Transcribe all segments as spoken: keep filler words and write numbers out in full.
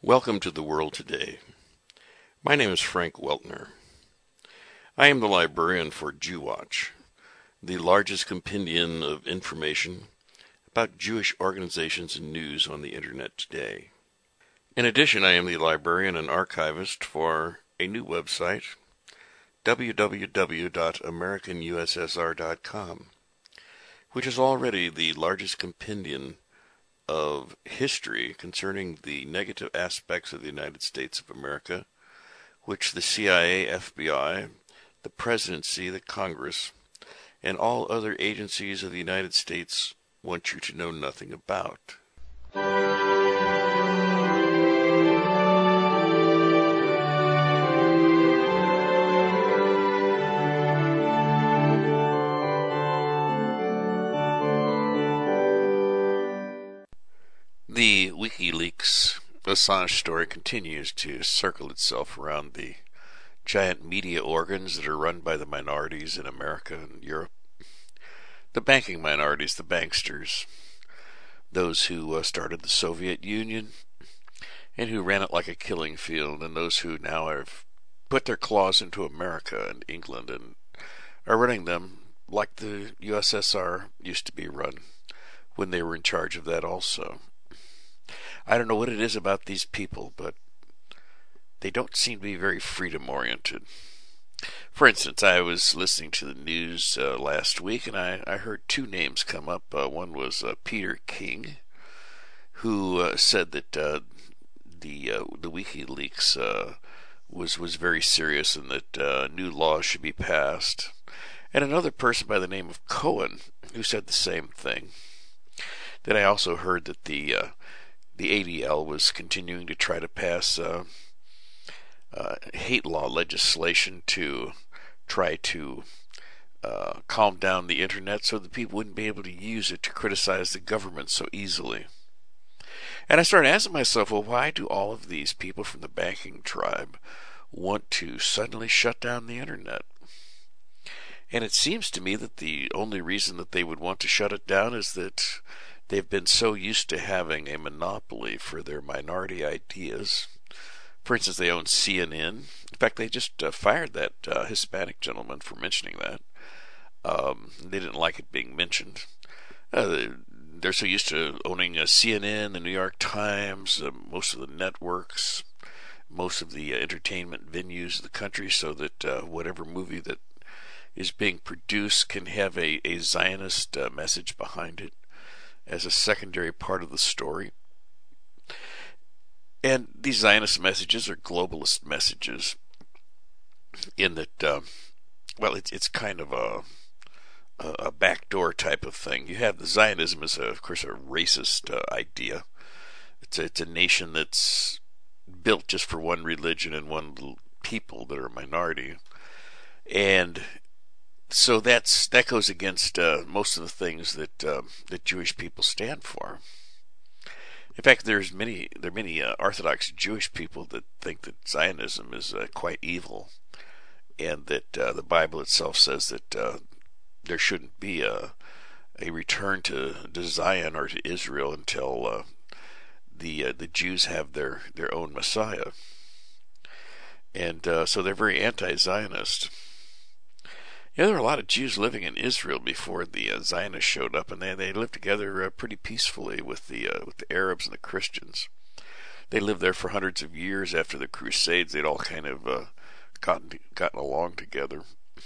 Welcome to the World Today. My name is Frank Weltner. I am the librarian for JewWatch, the largest compendium of information about Jewish organizations and news on the internet today. In addition, I am the librarian and archivist for a new website, w w w dot american u s s r dot com, which is already the largest compendium of history concerning the negative aspects of the United States of America, which the C I A, F B I, the Presidency, the Congress, and all other agencies of the United States want you to know nothing about. The WikiLeaks Assange story continues to circle itself around the giant media organs that are run by the minorities in America and Europe. The banking minorities, the banksters, those who uh, started the Soviet Union and who ran it like a killing field, and those who now have put their claws into America and England and are running them like the U S S R used to be run when they were in charge of that also. I don't know what it is about these people, but they don't seem to be very freedom-oriented. For instance, I was listening to the news uh, last week, and I, I heard two names come up. Uh, one was uh, Peter King, who uh, said that uh, the uh, the WikiLeaks uh, was was very serious and that uh, new laws should be passed, and another person by the name of Cohen who said the same thing. Then I also heard that the uh, the A D L was continuing to try to pass uh, uh, hate law legislation to try to uh, calm down the internet so that people wouldn't be able to use it to criticize the government so easily. And I started asking myself, well, why do all of these people from the banking tribe want to suddenly shut down the internet? And it seems to me that the only reason that they would want to shut it down is that they've been so used to having a monopoly for their minority ideas. For instance, they own C N N. In fact, they just uh, fired that uh, Hispanic gentleman for mentioning that. Um, they didn't like it being mentioned. Uh, they're so used to owning uh, C N N, the New York Times, uh, most of the networks, most of the uh, entertainment venues of the country, so that uh, whatever movie that is being produced can have a, a Zionist uh, message behind it as a secondary part of the story. And these Zionist messages are globalist messages in that, uh, well, it's it's kind of a, a backdoor type of thing. You have the Zionism is, a, of course, a racist uh, idea. It's a, it's a nation that's built just for one religion and one people that are a minority. And so that's that goes against uh, most of the things that uh, that Jewish people stand for. In fact, there's many there are many uh, Orthodox Jewish people that think that Zionism is uh, quite evil, and that uh, the Bible itself says that uh, there shouldn't be a a return to, to Zion or to Israel until uh, the uh, the Jews have their their own Messiah, and uh, so they're very anti-Zionist. Yeah, there were a lot of Jews living in Israel before the uh, Zionists showed up, and they they lived together uh, pretty peacefully with the uh, with the Arabs and the Christians. They lived there for hundreds of years after the Crusades. They'd all kind of uh, gotten gotten along together.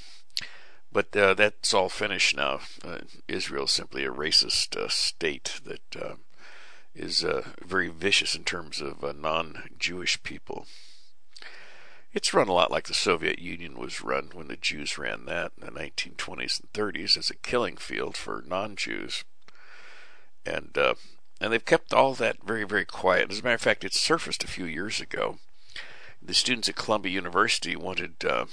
But uh, that's all finished now. Uh, Israel is simply a racist uh, state that uh, is uh, very vicious in terms of uh, non-Jewish people. It's run a lot like the Soviet Union was run when the Jews ran that in the nineteen twenties and thirties as a killing field for non-Jews. And uh, and they've kept all that very, very quiet. As a matter of fact, it surfaced a few years ago. The students at Columbia University wanted uh,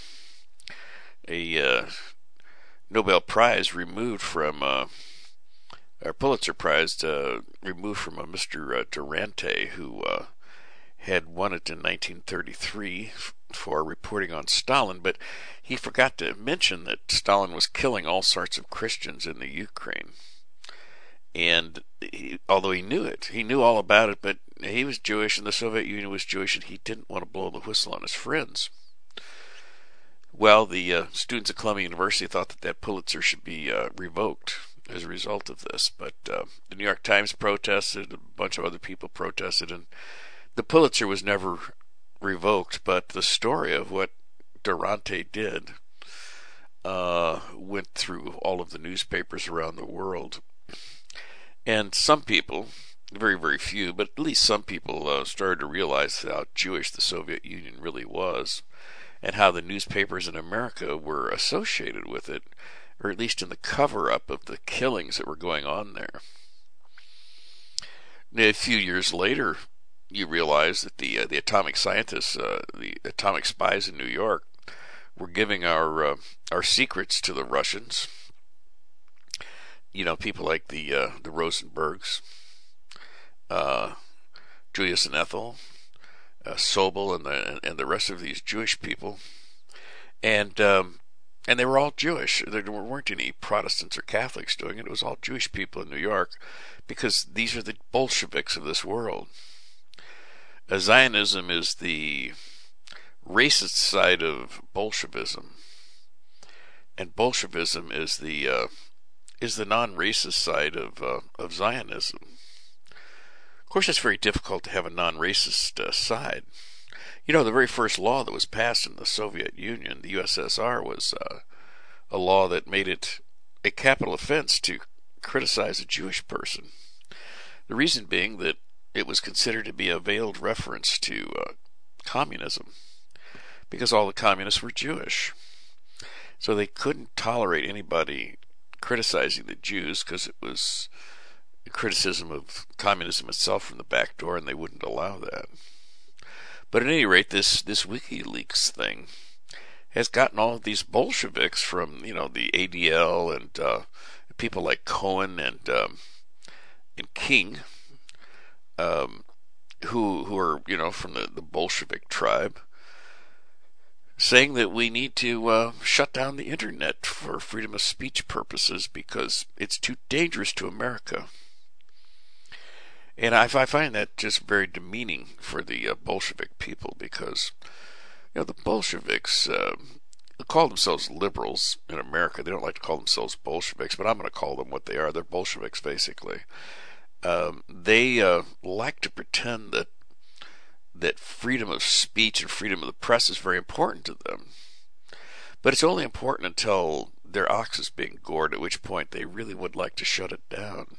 a uh, Nobel Prize removed from, uh, or Pulitzer Prize uh, removed from a Mister Uh, Durante, who uh, had won it in nineteen thirty-three for reporting on Stalin, but he forgot to mention that Stalin was killing all sorts of Christians in the Ukraine. And he, although he knew it, he knew all about it, but he was Jewish, and the Soviet Union was Jewish, and he didn't want to blow the whistle on his friends. Well, the uh, students at Columbia University thought that that Pulitzer should be uh, revoked as a result of this, but uh, the New York Times protested, a bunch of other people protested, and the Pulitzer was never revoked, but the story of what Durante did uh, went through all of the newspapers around the world. And some people, very, very few, but at least some people uh, started to realize how Jewish the Soviet Union really was, and how the newspapers in America were associated with it, or at least in the cover-up of the killings that were going on there. A few years later, you realize that the uh, the atomic scientists, uh, the atomic spies in New York, were giving our uh, our secrets to the Russians. You know, people like the uh, the Rosenbergs, uh, Julius and Ethel, uh, Sobel, and the and the rest of these Jewish people, and um, and they were all Jewish. There weren't any Protestants or Catholics doing it. It was all Jewish people in New York, because these are the Bolsheviks of this world. Zionism is the racist side of Bolshevism, and Bolshevism is the uh, is the non-racist side of uh, of Zionism. Of course, it's very difficult to have a non-racist uh, side. You know, the very first law that was passed in the Soviet Union, the U S S R, was uh, a law that made it a capital offense to criticize a Jewish person. The reason being that it was considered to be a veiled reference to uh, communism, because all the communists were Jewish. So they couldn't tolerate anybody criticizing the Jews, because it was a criticism of communism itself from the back door, and they wouldn't allow that. But at any rate, this, this WikiLeaks thing has gotten all of these Bolsheviks from, you know, the A D L and uh, people like Cohen and um, and King, Um, who who are, you know, from the, the Bolshevik tribe, saying that we need to uh, shut down the internet for freedom of speech purposes because it's too dangerous to America. And I, I find that just very demeaning for the uh, Bolshevik people, because, you know, the Bolsheviks uh, call themselves liberals in America. They don't like to call themselves Bolsheviks, but I'm going to call them what they are. They're Bolsheviks, basically. Um, they uh, like to pretend that that freedom of speech and freedom of the press is very important to them. But it's only important until their ox is being gored, at which point they really would like to shut it down.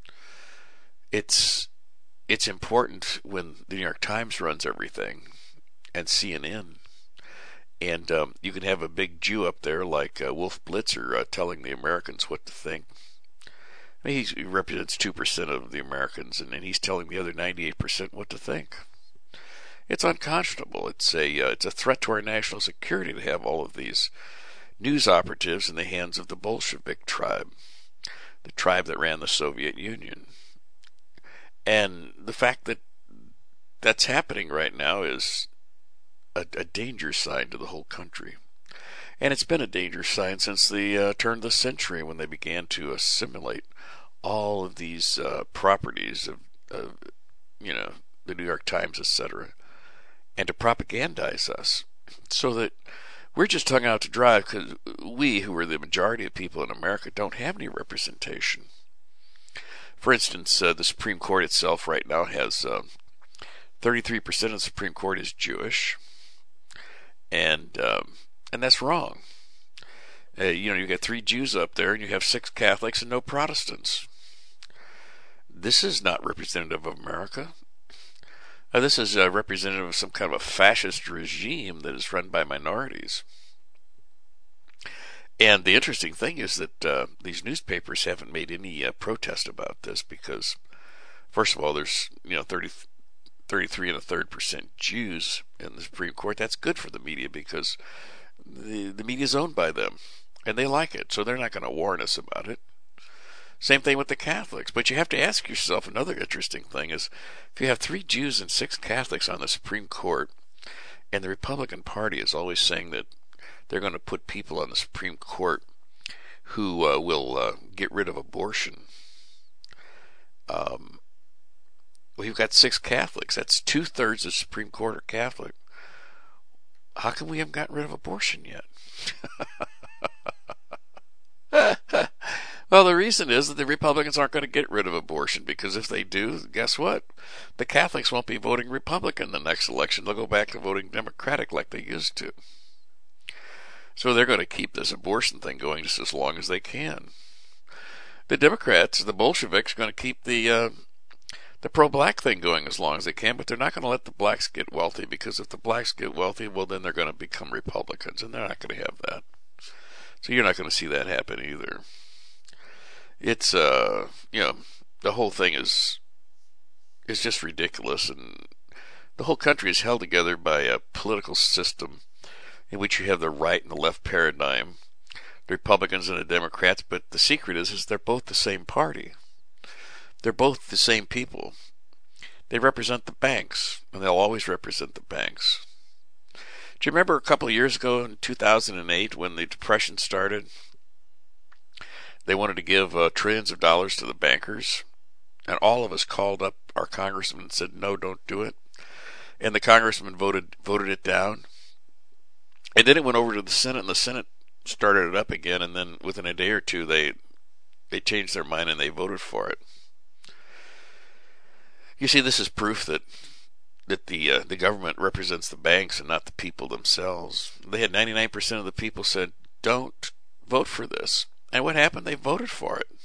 It's it's important when the New York Times runs everything, and C N N. And um, you can have a big Jew up there like uh, Wolf Blitzer uh, telling the Americans what to think. I mean, he represents two percent of the Americans, and, and he's telling the other ninety-eight percent what to think. It's unconscionable. It's a uh, it's a threat to our national security to have all of these news operatives in the hands of the Bolshevik tribe, the tribe that ran the Soviet Union. And the fact that that's happening right now is a, a danger sign to the whole country. And it's been a danger sign since the uh, turn of the century, when they began to assimilate all of these uh, properties of, of, you know, the New York Times, et cetera, and to propagandize us, so that we're just hung out to dry, because we, who are the majority of people in America, don't have any representation. For instance, uh, the Supreme Court itself right now has uh, thirty-three percent of the Supreme Court is Jewish, and um, and that's wrong. Uh, you know, you got three Jews up there, and you have six Catholics and no Protestants. This is not representative of America. Uh, this is uh, representative of some kind of a fascist regime that is run by minorities. And the interesting thing is that uh, these newspapers haven't made any uh, protest about this, because, first of all, there's, you know, thirty, thirty-three and a third percent Jews in the Supreme Court. That's good for the media, because the the media is owned by them, and they like it, so they're not going to warn us about it. Same thing with the Catholics. But you have to ask yourself, another interesting thing is, if you have three Jews and six Catholics on the Supreme Court, and the Republican Party is always saying that they're going to put people on the Supreme Court who uh, will uh, get rid of abortion, um, We've got six Catholics. That's two thirds of the Supreme Court are Catholic. How come we haven't gotten rid of abortion yet? Well, the reason is that the Republicans aren't going to get rid of abortion, because if they do, guess what? The Catholics won't be voting Republican the next election. They'll go back to voting Democratic like they used to. So they're going to keep this abortion thing going just as long as they can. The Democrats, the Bolsheviks, are going to keep the uh, the pro-black thing going as long as they can, but they're not going to let the blacks get wealthy, because if the blacks get wealthy, well, then they're going to become Republicans, and they're not going to have that. So you're not going to see that happen either. It's, uh, you know, the whole thing is is just ridiculous, and the whole country is held together by a political system in which you have the right and the left paradigm, the Republicans and the Democrats, but the secret is, is they're both the same party. They're both the same people. They represent the banks, and they'll always represent the banks. Do you remember a couple of years ago in two thousand eight when the Depression started? They wanted to give uh, trillions of dollars to the bankers, and all of us called up our congressman and said, no, don't do it. And the congressman voted voted it down. And then it went over to the Senate, and the Senate started it up again, and then within a day or two they they changed their mind and they voted for it. You see, this is proof that that the uh, the government represents the banks and not the people themselves. They had ninety-nine percent of the people said, don't vote for this. And what happened? They voted for it.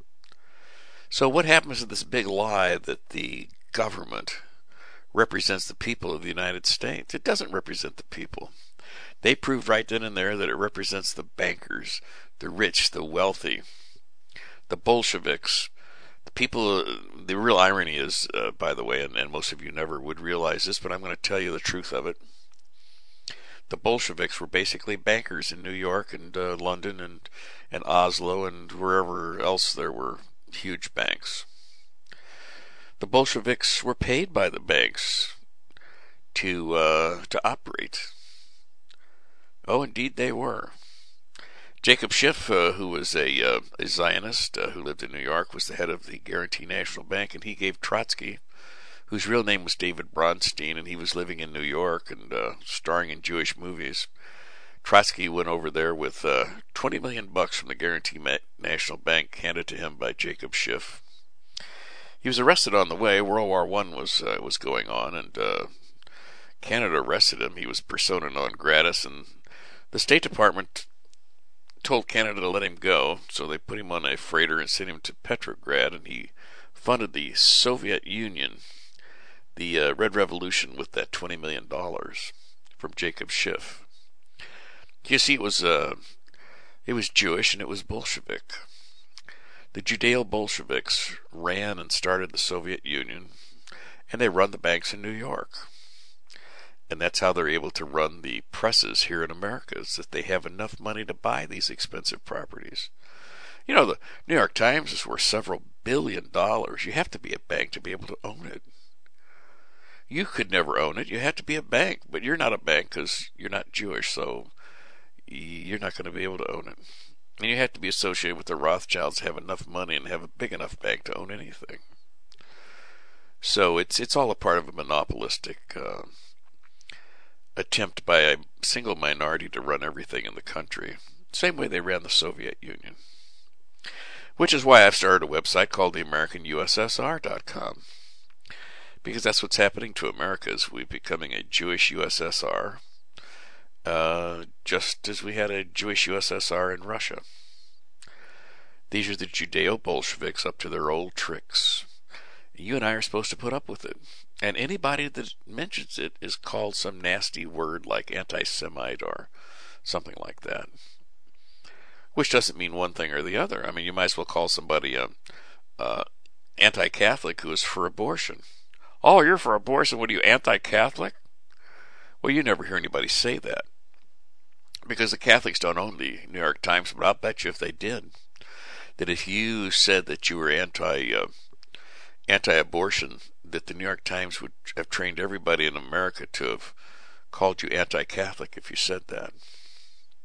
So what happens to this big lie that the government represents the people of the United States? It doesn't represent the people. They proved right then and there that it represents the bankers, the rich, the wealthy, the Bolsheviks, the people. The real irony is, uh, by the way, and, and most of you never would realize this, but I'm going to tell you the truth of it. The Bolsheviks were basically bankers in New York and uh, London and, and Oslo and wherever else there were huge banks. The Bolsheviks were paid by the banks to uh, to operate. Oh, indeed they were. Jacob Schiff, uh, who was a, uh, a Zionist uh, who lived in New York, was the head of the Guarantee National Bank, and he gave Trotsky, whose real name was David Bronstein, and he was living in New York and uh, starring in Jewish movies. Trotsky went over there with uh, twenty million bucks from the Guarantee Ma- National Bank handed to him by Jacob Schiff. He was arrested on the way. World War One was uh, was going on, and uh, Canada arrested him. He was persona non grata, and the State Department told Canada to let him go, so they put him on a freighter and sent him to Petrograd, and he funded the Soviet Union, the uh, Red Revolution, with that twenty million dollars from Jacob Schiff. You see, it was uh, it was Jewish and it was Bolshevik. The Judeo-Bolsheviks ran and started the Soviet Union, and they run the banks in New York. And that's how they're able to run the presses here in America, is that they have enough money to buy these expensive properties. You know, the New York Times is worth several billion dollars. You have to be a bank to be able to own it. You could never own it. You have to be a bank, but you're not a bank because you're not Jewish, so you're not going to be able to own it. And you have to be associated with the Rothschilds, have enough money, and have a big enough bank to own anything. So it's it's all a part of a monopolistic uh, attempt by a single minority to run everything in the country. Same way they ran the Soviet Union. Which is why I've started a website called the American U S S R dot com. Because that's what's happening to America, is we're becoming a Jewish U S S R. Uh, just as we had a Jewish U S S R in Russia. These are the Judeo-Bolsheviks up to their old tricks. You and I are supposed to put up with it. And anybody that mentions it is called some nasty word like anti-Semite or something like that. Which doesn't mean one thing or the other. I mean, you might as well call somebody a, a anti-Catholic who is for abortion. Oh, you're for abortion. What are you, anti-Catholic? Well, you never hear anybody say that. Because the Catholics don't own the New York Times, but I'll bet you if they did, that if you said that you were anti, uh, anti-abortion, that the New York Times would have trained everybody in America to have called you anti-Catholic if you said that.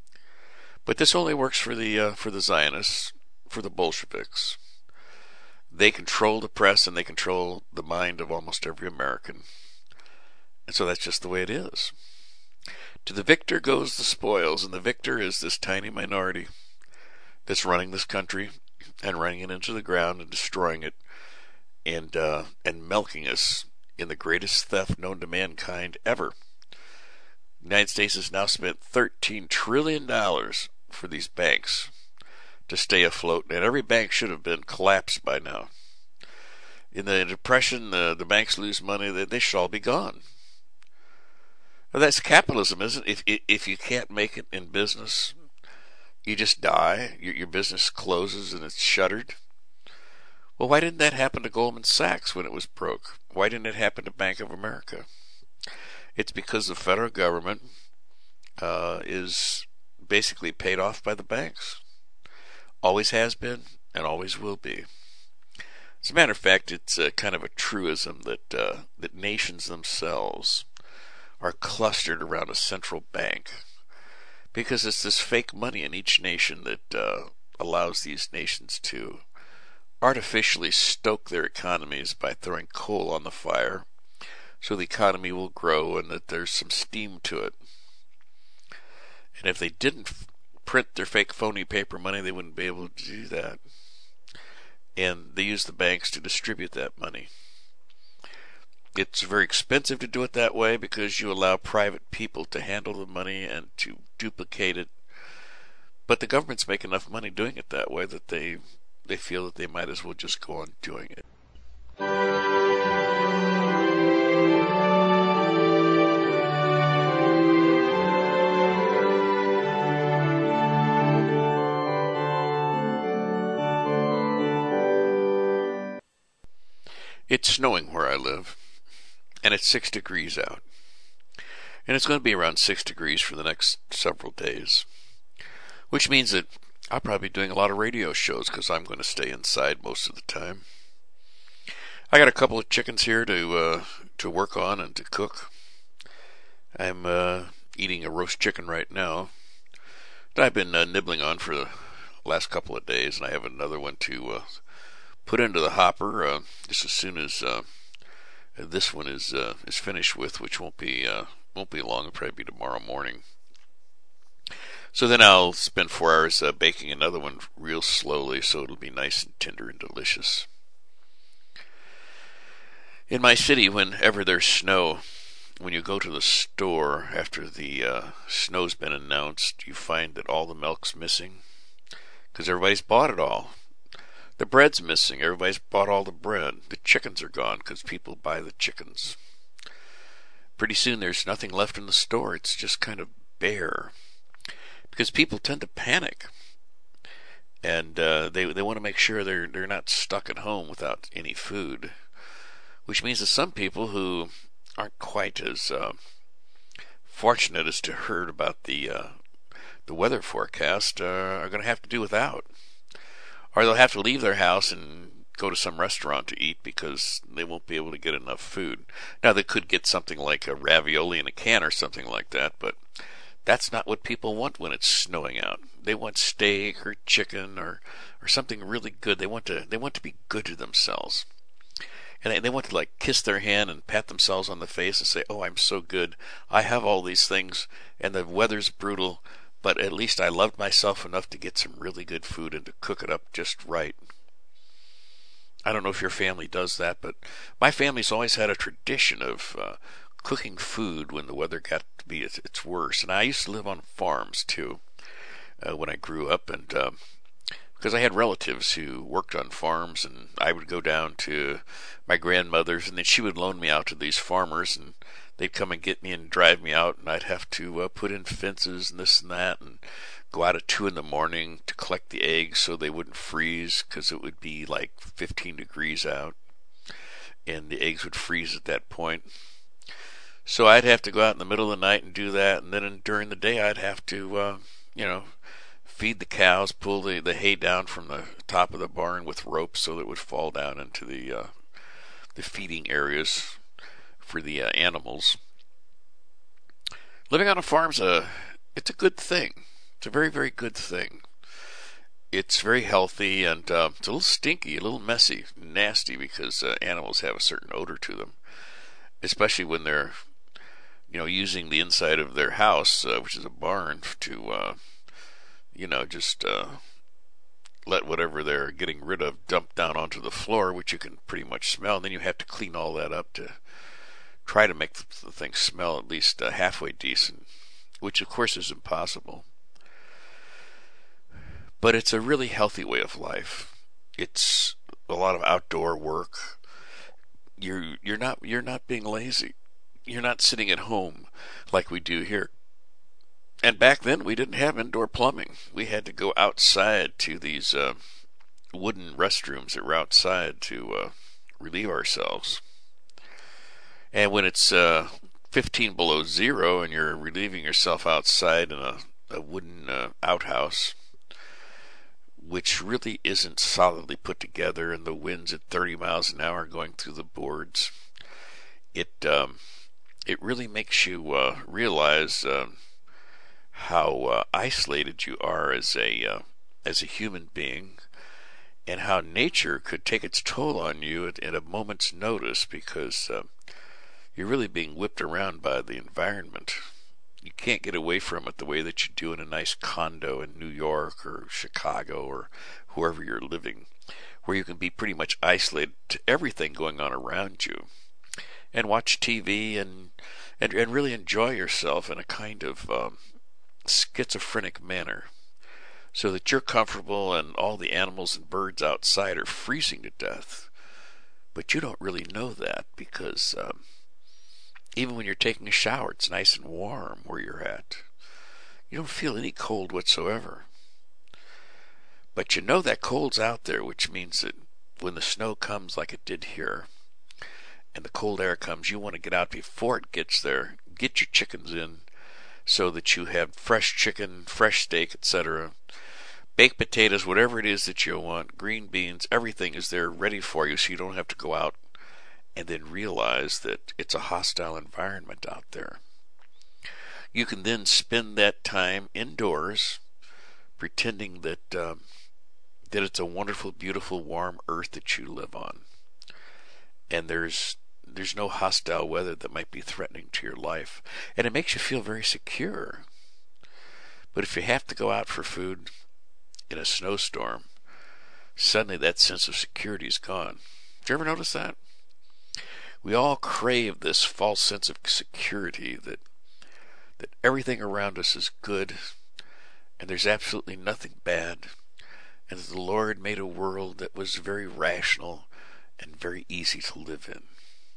But this only works for the uh, for the Zionists, for the Bolsheviks. They control the press and they control the mind of almost every American. And so that's just the way it is. To the victor goes the spoils, and the victor is this tiny minority that's running this country and running it into the ground and destroying it and uh, and milking us in the greatest theft known to mankind ever. The United States has now spent thirteen trillion dollars for these banks to stay afloat, and every bank should have been collapsed by now. In the Depression, the, the banks lose money, they, they should all be gone. Well, that's capitalism, isn't it? If, if you can't make it in business, you just die. Your, your business closes and it's shuttered. Well, why didn't that happen to Goldman Sachs when it was broke? Why didn't it happen to Bank of America? It's because the federal government uh, is basically paid off by the banks. Always has been and always will be. As a matter of fact, it's a kind of a truism that uh, that nations themselves are clustered around a central bank, because it's this fake money in each nation that uh, allows these nations to artificially stoke their economies by throwing coal on the fire so the economy will grow and that there's some steam to it. And if they didn't print their fake phony paper money, they wouldn't be able to do that. And they use the banks to distribute that money. It's very expensive to do it that way because you allow private people to handle the money and to duplicate it. But the governments make enough money doing it that way that they they feel that they might as well just go on doing it. It's snowing where I live, and it's six degrees out. And it's going to be around six degrees for the next several days, which means that I'll probably be doing a lot of radio shows because I'm going to stay inside most of the time. I got a couple of chickens here to uh, to work on and to cook. I'm uh, eating a roast chicken right now that I've been uh, nibbling on for the last couple of days, and I have another one to uh, put into the hopper uh, just as soon as uh, this one is uh, is finished with, which won't be uh, won't be long. It'll probably be tomorrow morning. So then I'll spend four hours uh, baking another one real slowly, so it'll be nice and tender and delicious. In my city, whenever there's snow, when you go to the store after the uh, snow's been announced, you find that all the milk's missing because everybody's bought it all. The bread's missing. Everybody's bought all the bread. The chickens are gone because people buy the chickens. Pretty soon there's nothing left in the store. It's just kind of bare. Because people tend to panic, and uh, they they want to make sure they're they're not stuck at home without any food, which means that some people who aren't quite as uh, fortunate as to heard about the uh, the weather forecast uh, are going to have to do without, or they'll have to leave their house and go to some restaurant to eat because they won't be able to get enough food. Now they could get something like a ravioli in a can or something like that, but that's not what people want when it's snowing out. They want steak or chicken or, or something really good. They want to they want to be good to themselves. And they, they want to like kiss their hand and pat themselves on the face and say, "Oh, I'm so good. I have all these things and the weather's brutal, but at least I loved myself enough to get some really good food and to cook it up just right." I don't know if your family does that, but my family's always had a tradition of uh, cooking food when the weather got to be its, its worst. And I used to live on farms too uh, when I grew up, and um, because I had relatives who worked on farms, and I would go down to my grandmother's, and then she would loan me out to these farmers, and they'd come and get me and drive me out, and I'd have to uh, put in fences and this and that, and go out at two in the morning to collect the eggs so they wouldn't freeze because it would be like fifteen degrees out, and the eggs would freeze at that point. So I'd have to go out in the middle of the night and do that, and then during the day I'd have to, uh, you know, feed the cows, pull the, the hay down from the top of the barn with ropes so that it would fall down into the uh, the feeding areas for the uh, animals. Living on a farm's a it's a good thing. It's a very, very good thing. it's very healthy, and uh, it's a little stinky, a little messy, nasty, because uh, animals have a certain odor to them, especially when they're, you know, using the inside of their house, uh, which is a barn, to, uh, you know, just uh, let whatever they're getting rid of dump down onto the floor, which you can pretty much smell, and then you have to clean all that up to try to make the thing smell at least uh, halfway decent, which of course is impossible. But it's a really healthy way of life. It's a lot of outdoor work. You're you're not you're not being lazy. You're not sitting at home like we do here. And back then we didn't have indoor plumbing. We had to go outside to these uh, wooden restrooms that were outside to uh, relieve ourselves. And when it's uh, fifteen below zero and you're relieving yourself outside in a, a wooden uh, outhouse, which really isn't solidly put together, and the wind's at thirty miles an hour going through the boards, it um, it really makes you uh, realize uh, how uh, isolated you are as a uh, as a human being, and how nature could take its toll on you at, at a moment's notice, because uh, you're really being whipped around by the environment. You can't get away from it the way that you do in a nice condo in New York or Chicago or wherever you're living, where you can be pretty much isolated to everything going on around you, and watch T V and and, and really enjoy yourself in a kind of um, schizophrenic manner, so that you're comfortable and all the animals and birds outside are freezing to death. But you don't really know that, because um, even when you're taking a shower, it's nice and warm where you're at. You don't feel any cold whatsoever. But you know that cold's out there, which means that when the snow comes like it did here, and the cold air comes, you want to get out before it gets there, get your chickens in, so that you have fresh chicken, fresh steak, et cetera. Baked potatoes, whatever it is that you want, green beans, everything is there ready for you, so you don't have to go out and then realize that it's a hostile environment out there. You can then spend that time indoors, pretending that um, that it's a wonderful, beautiful, warm earth that you live on, and there's there's no hostile weather that might be threatening to your life, and it makes you feel very secure. But if you have to go out for food in a snowstorm, suddenly that sense of security is gone. Did you ever notice that? We all crave this false sense of security, that that everything around us is good, and there's absolutely nothing bad, and that the Lord made a world that was very rational and very easy to live in.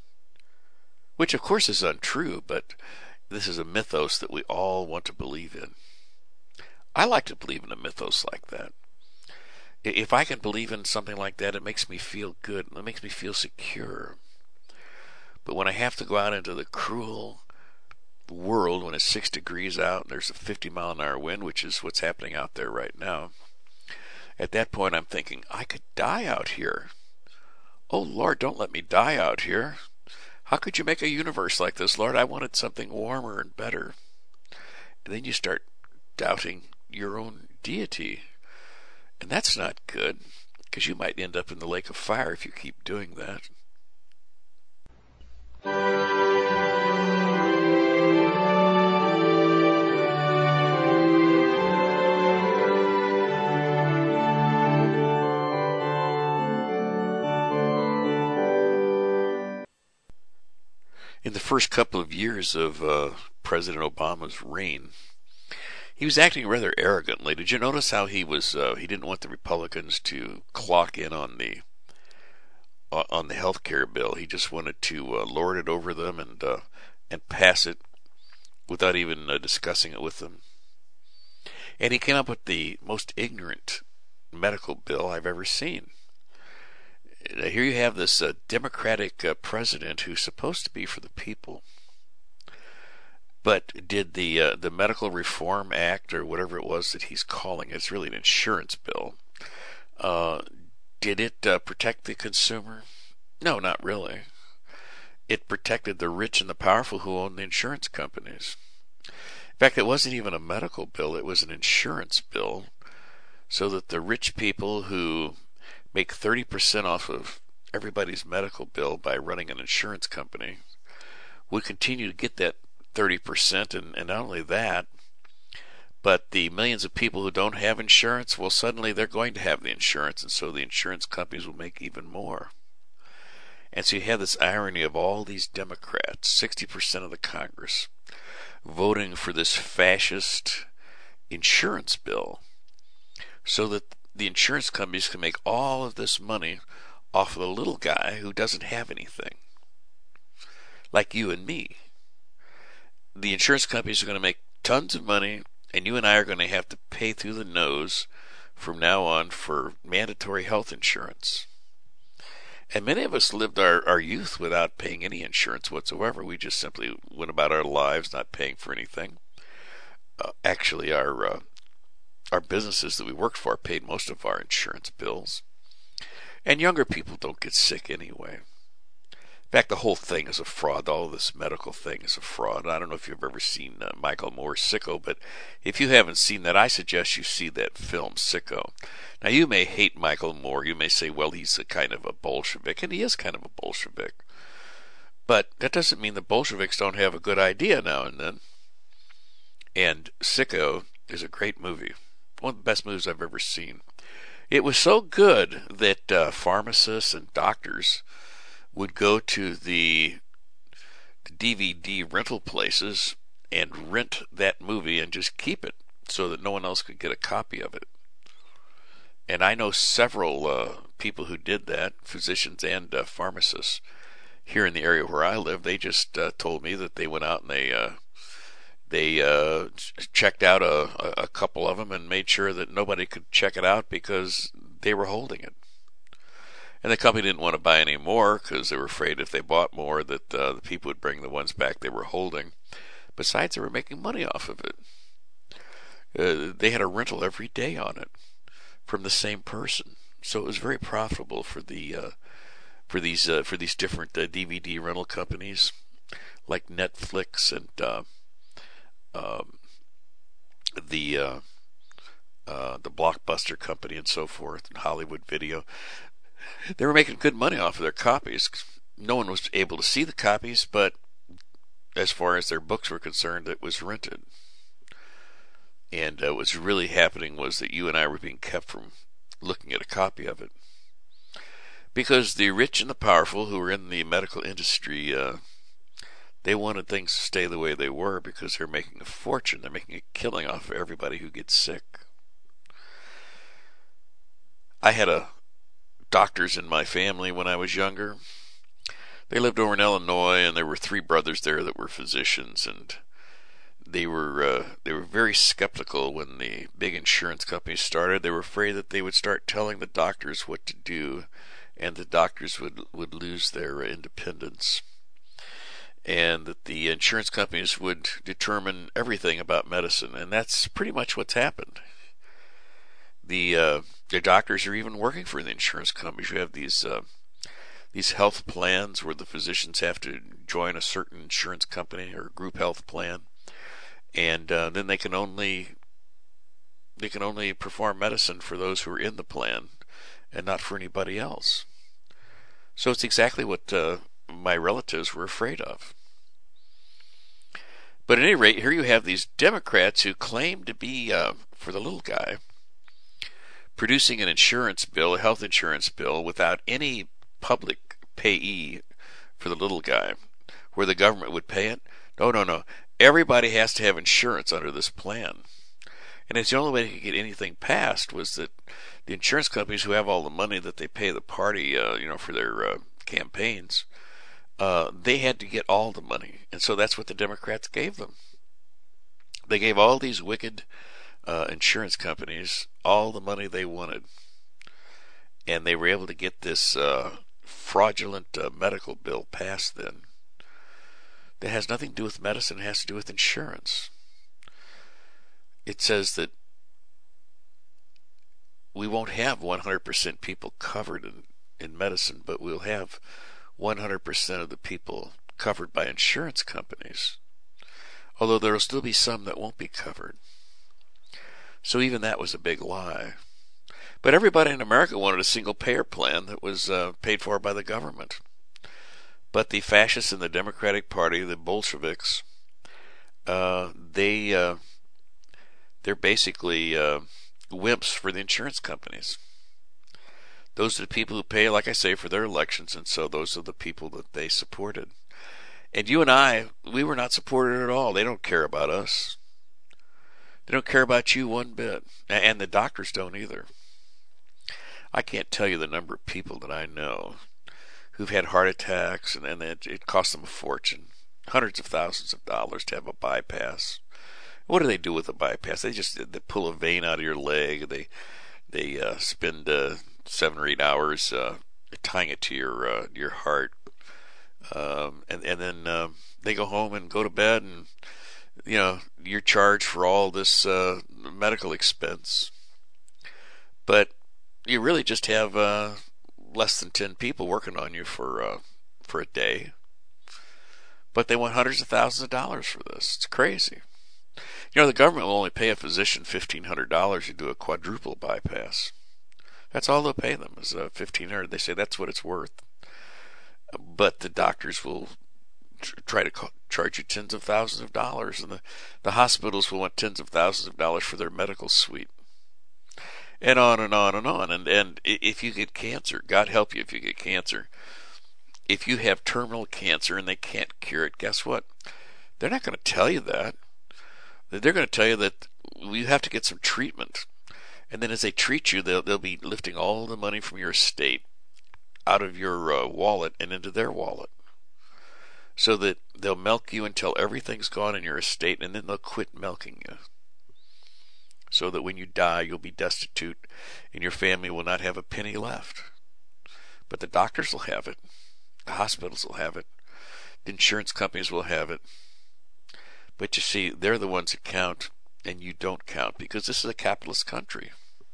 Which of course is untrue, but this is a mythos that we all want to believe in. I like to believe in a mythos like that. If I can believe in something like that, it makes me feel good, it makes me feel secure. But when I have to go out into the cruel world when it's six degrees out and there's a fifty mile an hour wind, which is what's happening out there right now, at that point I'm thinking, I could die out here. Oh Lord, don't let me die out here. How could you make a universe like this, Lord? I wanted something warmer and better. And then you start doubting your own deity. And that's not good, because you might end up in the lake of fire if you keep doing that. In the first couple of years of uh, President Obama's reign, he was acting rather arrogantly. Did you notice how he was? Uh, he didn't want the Republicans to clock in on the uh, on the health care bill. He just wanted to uh, lord it over them and uh, and pass it without even uh, discussing it with them. And he came up with the most ignorant medical bill I've ever seen. Here you have this uh, Democratic uh, president who's supposed to be for the people. But did the uh, the Medical Reform Act, or whatever it was that he's calling it, it's really an insurance bill, uh, did it uh, protect the consumer? No, not really. It protected the rich and the powerful who own the insurance companies. In fact, it wasn't even a medical bill, it was an insurance bill so that the rich people who make thirty percent off of everybody's medical bill by running an insurance company would continue to get that thirty percent, and, and not only that, but the millions of people who don't have insurance, well, suddenly they're going to have the insurance, and so the insurance companies will make even more. And so you have this irony of all these Democrats, sixty percent of the Congress, voting for this fascist insurance bill so that the insurance companies can make all of this money off of the little guy who doesn't have anything. Like you and me. The insurance companies are going to make tons of money, and you and I are going to have to pay through the nose from now on for mandatory health insurance. And many of us lived our, our youth without paying any insurance whatsoever. We just simply went about our lives not paying for anything. Uh, actually, our uh, our businesses that we worked for paid most of our insurance bills. And younger people don't get sick anyway. In fact, the whole thing is a fraud. All this medical thing is a fraud. I don't know if you've ever seen uh, Michael Moore's Sicko, but if you haven't seen that, I suggest you see that film, Sicko. Now, you may hate Michael Moore. You may say, well, he's a kind of a Bolshevik, and he is kind of a Bolshevik. But that doesn't mean the Bolsheviks don't have a good idea now and then. And Sicko is a great movie. One of the best movies I've ever seen. It was so good that uh, pharmacists and doctors would go to the, the D V D rental places and rent that movie and just keep it so that no one else could get a copy of it. And I know several uh, people who did that, physicians and uh, pharmacists here in the area where I live. They just uh, told me that they went out and they uh, they uh, checked out a, a couple of them and made sure that nobody could check it out because they were holding it. And the company didn't want to buy any more because they were afraid if they bought more that uh, the people would bring the ones back they were holding. Besides, they were making money off of it. Uh, they had a rental every day on it from the same person, so it was very profitable for the uh, for these uh, for these different uh, D V D rental companies like Netflix and uh, um, the uh, uh, the Blockbuster company and so forth, and Hollywood Video. They were making good money off of their copies. No one was able to see the copies, but as far as their books were concerned, it was rented. And uh, what's really happening was that you and I were being kept from looking at a copy of it. Because the rich and the powerful who were in the medical industry, uh, they wanted things to stay the way they were because they're making a fortune. They're making a killing off of everybody who gets sick. I had a doctors in my family when I was younger. They lived over in Illinois, and there were three brothers there that were physicians, and they were uh, they were very skeptical when the big insurance companies started. They were afraid that they would start telling the doctors what to do, and the doctors would would lose their independence, and that the insurance companies would determine everything about medicine. And that's pretty much what's happened. The uh, the doctors are even working for the insurance companies. You have these uh, these health plans where the physicians have to join a certain insurance company or group health plan, and uh, then they can only they can only perform medicine for those who are in the plan, and not for anybody else. So it's exactly what uh, my relatives were afraid of. But at any rate, here you have these Democrats who claim to be uh, for the little guy, producing an insurance bill, a health insurance bill, without any public payee for the little guy, where the government would pay it. No, no, no. Everybody has to have insurance under this plan. And it's the only way to get anything passed was that the insurance companies who have all the money that they pay the party, uh, you know, for their uh, campaigns, uh, they had to get all the money. And so that's what the Democrats gave them. They gave all these wicked Uh, insurance companies all the money they wanted, and they were able to get this uh, fraudulent uh, medical bill passed then that has nothing to do with medicine. It has to do with insurance. It says that we won't have one hundred percent people covered in, in medicine, but we'll have one hundred percent of the people covered by insurance companies, although there will still be some that won't be covered. So even that was a big lie. But everybody in America wanted a single payer plan that was uh, paid for by the government. But the fascists in the Democratic Party, the Bolsheviks, uh, they uh, they're basically uh, wimps for the insurance companies. Those are the people who pay, like I say, for their elections, and so those are the people that they supported. And you and I, we were not supported at all. They don't care about us. They don't care about you one bit. And the doctors don't either. I can't tell you the number of people that I know who've had heart attacks, and, and it, it cost them a fortune. Hundreds of thousands of dollars to have a bypass. What do they do with a bypass? They just they pull a vein out of your leg. They they uh, spend uh, seven or eight hours uh, tying it to your uh, your heart, um, and and then uh, they go home and go to bed, and you know you're charged for all this uh, medical expense. But you really just have uh, less than ten people working on you for uh, for a day. But they want hundreds of thousands of dollars for this. It's crazy. You know, the government will only pay a physician fifteen hundred dollars to do a quadruple bypass. That's all they'll pay them is uh, fifteen hundred dollars. They say that's what it's worth. But the doctors will tr- try to co- charge you tens of thousands of dollars, and the, the hospitals will want tens of thousands of dollars for their medical suite. And on and on and on. And, and if you get cancer, God help you if you get cancer. If you have terminal cancer and they can't cure it, guess what? They're not going to tell you that. They're going to tell you that you have to get some treatment. And then as they treat you, they'll, they'll be lifting all the money from your estate out of your uh, wallet and into their wallet. So that they'll milk you until everything's gone in your estate, and then they'll quit milking you. So that when you die, you'll be destitute and your family will not have a penny left. But the doctors will have it. The hospitals will have it. The insurance companies will have it. But you see, they're the ones that count, and you don't count, because this is a capitalist country.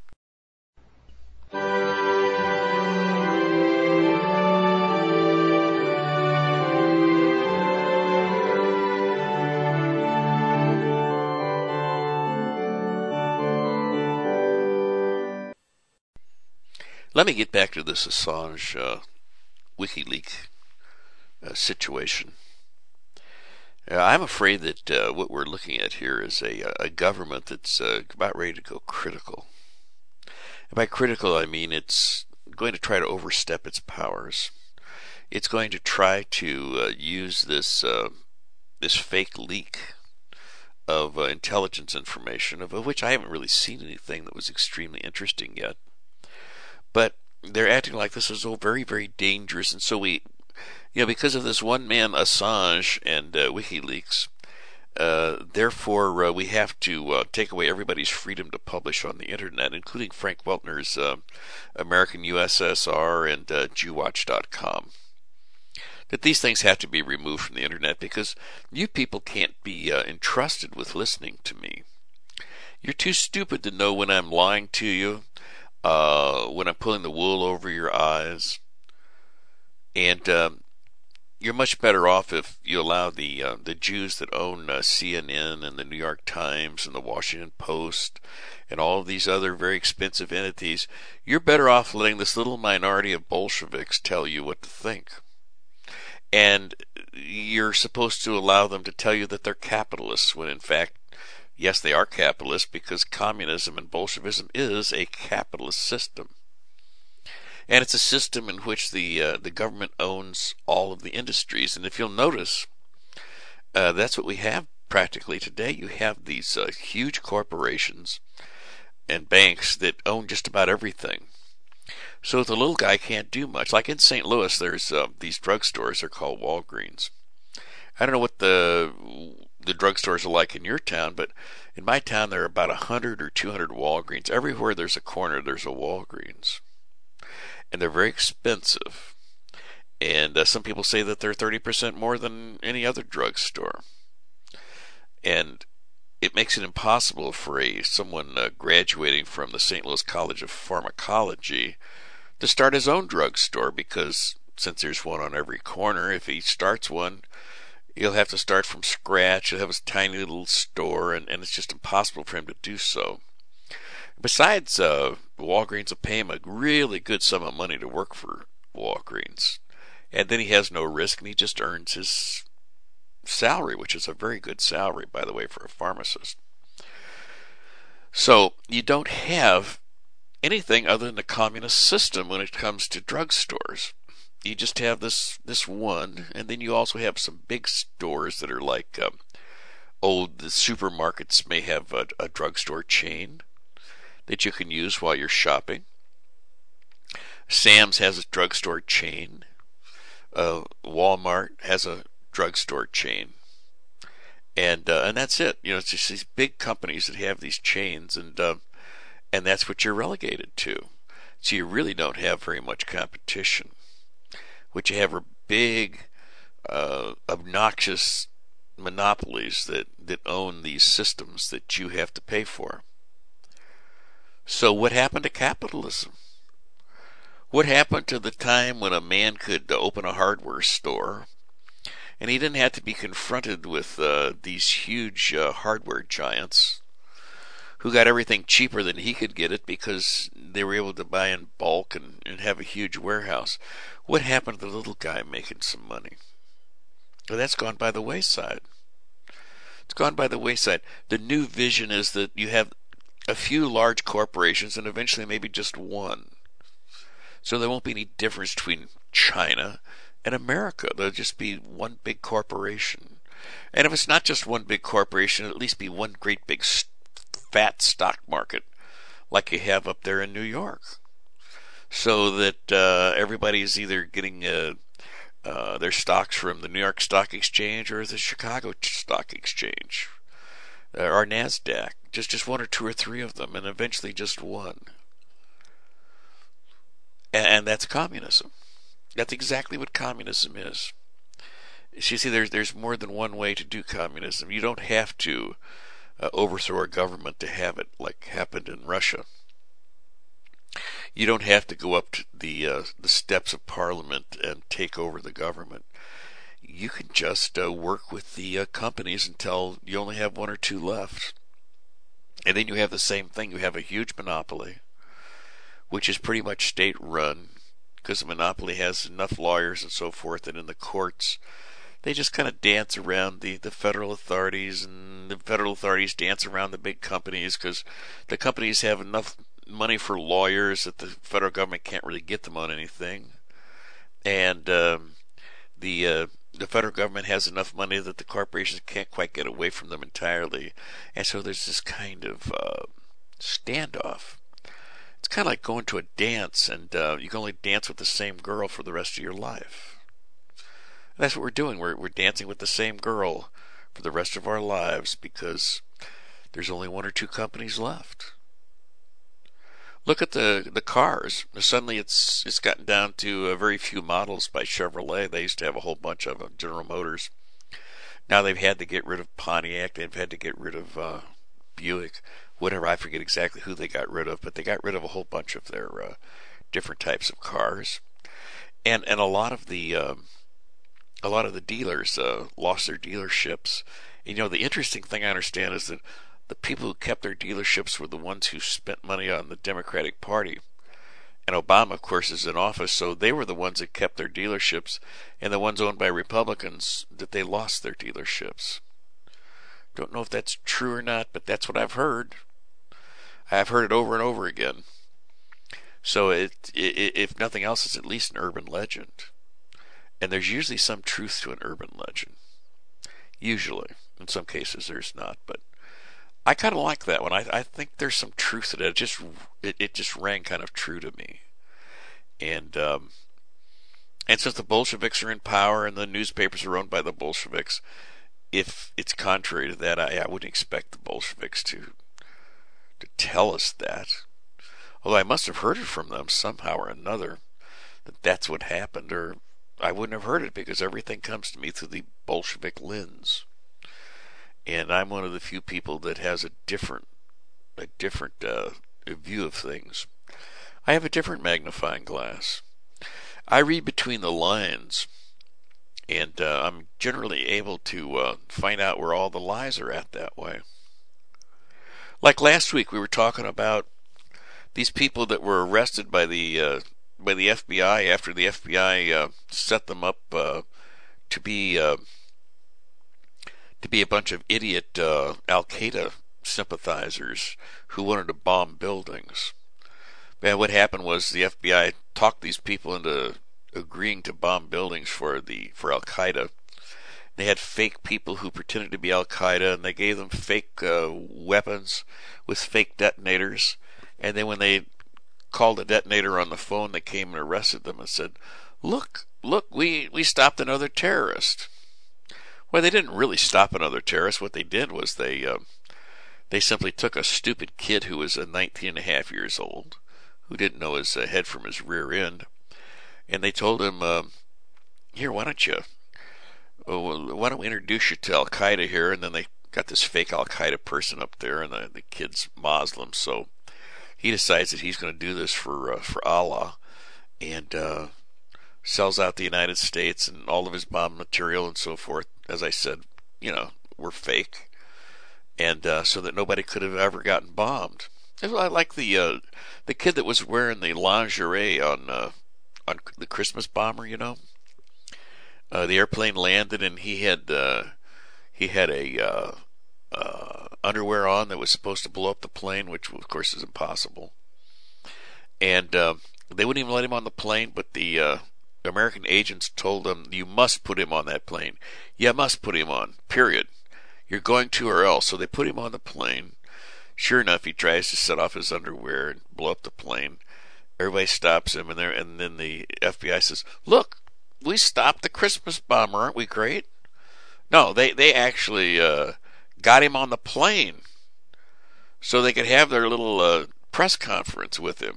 Let me get back to this Assange uh, WikiLeaks uh, situation. Uh, I'm afraid that uh, what we're looking at here is a, a government that's uh, about ready to go critical. And by critical, I mean it's going to try to overstep its powers. It's going to try to uh, use this uh, this fake leak of uh, intelligence information, of, of which I haven't really seen anything that was extremely interesting yet. But they're acting like this is all very, very dangerous, and so we, you know, because of this one man, Assange, and uh, WikiLeaks, uh, therefore uh, we have to uh, take away everybody's freedom to publish on the internet, including Frank Weltner's uh, American U S S R and uh, Jew Watch dot com. That these things have to be removed from the internet because you people can't be uh, entrusted with listening to me. You're too stupid to know when I'm lying to you, uh, when I'm pulling the wool over your eyes, and um, you're much better off if you allow the uh, the Jews that own uh, C N N and the New York Times and the Washington Post and all of these other very expensive entities. You're better off letting this little minority of Bolsheviks tell you what to think. And you're supposed to allow them to tell you that they're capitalists when in fact, yes, they are capitalists because communism and Bolshevism is a capitalist system. And it's a system in which the uh, the government owns all of the industries. And if you'll notice, uh, that's what we have practically today. You have these uh, huge corporations and banks that own just about everything. So the little guy can't do much. Like in Saint Louis, there's uh, these drugstores. They're called Walgreens. I don't know what the the drugstores are like in your town, but in my town there are about one hundred or two hundred Walgreens. Everywhere there's a corner, there's a Walgreens. And they're very expensive. And uh, some people say that they're thirty percent more than any other drugstore. And it makes it impossible for a someone uh, graduating from the Saint Louis College of Pharmacology to start his own drugstore, because since there's one on every corner, if he starts one, he'll have to start from scratch. He'll have his tiny little store, and, and it's just impossible for him to do so. Besides, uh, Walgreens will pay him a really good sum of money to work for Walgreens. And then he has no risk and he just earns his salary, which is a very good salary, by the way, for a pharmacist. So you don't have anything other than a communist system when it comes to drugstores. You just have this this one, and then you also have some big stores that are like, um, oh, the supermarkets may have a, a drugstore chain that you can use while you're shopping. Sam's has a drugstore chain. Uh, Walmart has a drugstore chain. And uh, and that's it. You know, it's just these big companies that have these chains, and uh, and that's what you're relegated to. So you really don't have very much competition. What you have are big, uh, obnoxious monopolies that, that own these systems that you have to pay for. So what happened to capitalism? What happened to the time when a man could open a hardware store and he didn't have to be confronted with uh, these huge uh, hardware giants who got everything cheaper than he could get it because they were able to buy in bulk and, and have a huge warehouse? What happened to the little guy making some money? Well, that's gone by the wayside. It's gone by the wayside. The new vision is that you have a few large corporations and eventually maybe just one. So there won't be any difference between China and America. There'll just be one big corporation. And if it's not just one big corporation, it'll at least be one great big fat stock market like you have up there in New York. So that uh, everybody's either getting uh, uh, their stocks from the New York Stock Exchange or the Chicago Stock Exchange or NASDAQ. Just, just one or two or three of them, and eventually just one. And, and that's communism. That's exactly what communism is. So you see, there's there's more than one way to do communism. You don't have to uh, overthrow a government to have it, like happened in Russia. You don't have to go up to the uh, the steps of Parliament and take over the government. You can just uh, work with the uh, companies until you only have one or two left, and then you have the same thing. You have a huge monopoly, which is pretty much state-run, because the monopoly has enough lawyers and so forth, and in the courts, they just kind of dance around the, the federal authorities, and the federal authorities dance around the big companies, because the companies have enough money for lawyers that the federal government can't really get them on anything, and um, the uh, the federal government has enough money that the corporations can't quite get away from them entirely, and so there's this kind of uh, standoff. It's kind of like going to a dance, and uh, you can only dance with the same girl for the rest of your life. And that's what we're doing. We're we're dancing with the same girl for the rest of our lives because there's only one or two companies left. Look at the the cars. Suddenly, it's it's gotten down to uh, very few models by Chevrolet. They used to have a whole bunch of them. General Motors. Now they've had to get rid of Pontiac. They've had to get rid of uh, Buick. Whatever, I forget exactly who they got rid of, but they got rid of a whole bunch of their uh, different types of cars, and and a lot of the um, a lot of the dealers uh, lost their dealerships. And, you know, the interesting thing I understand is that the people who kept their dealerships were the ones who spent money on the Democratic Party, and Obama, of course, is in office, so they were the ones that kept their dealerships, and the ones owned by Republicans that they lost their dealerships. Don't know if that's true or not, but that's what I've heard. I've heard it over and over again. So it, it, if nothing else, it's at least an urban legend. And there's usually some truth to an urban legend. Usually. In some cases there's not, but I kind of like that one. I, I think there's some truth to it. It just, it, it just rang kind of true to me. And, um, and since the Bolsheviks are in power and the newspapers are owned by the Bolsheviks, if it's contrary to that, I, I wouldn't expect the Bolsheviks to to tell us that. Although I must have heard it from them somehow or another, that that's what happened, or I wouldn't have heard it because everything comes to me through the Bolshevik lens. And I'm one of the few people that has a different, a different uh, view of things. I have a different magnifying glass. I read between the lines, and uh, I'm generally able to uh, find out where all the lies are at that way. Like last week, we were talking about these people that were arrested by the uh, by the F B I after the F B I uh, set them up uh, to be uh, to be a bunch of idiot uh, Al Qaeda sympathizers who wanted to bomb buildings. And what happened was the F B I talked these people into agreeing to bomb buildings for the for Al Qaeda. They had fake people who pretended to be Al Qaeda, and they gave them fake uh, weapons with fake detonators. And then when they called the detonator on the phone, they came and arrested them and said, "Look, look, we we stopped another terrorist." Well, they didn't really stop another terrorist. What they did was they uh, they simply took a stupid kid who was uh, nineteen and a half years old, who didn't know his uh, head from his rear end, and they told him, uh, "Here, why don't you, uh, why don't we introduce you to Al Qaeda here?" And then they got this fake Al Qaeda person up there, and the, the kid's Muslim, so he decides that he's going to do this for uh, for Allah, and uh, sells out the United States, and all of his bomb material and so forth, as I said, you know, were fake, and uh, so that nobody could have ever gotten bombed. I like the uh, the kid that was wearing the lingerie on uh, on the Christmas bomber. You know, uh, the airplane landed and he had uh, he had a uh, uh, underwear on that was supposed to blow up the plane, which of course is impossible. And uh, they wouldn't even let him on the plane, but the uh, American agents told him, "You must put him on that plane. You must put him on. Period. You're going to, or else." So they put him on the plane. Sure enough, he tries to set off his underwear and blow up the plane. Everybody stops him, and there, and then the F B I says, "Look, we stopped the Christmas bomber. Aren't we great?" No, they they actually uh, got him on the plane so they could have their little uh, press conference with him.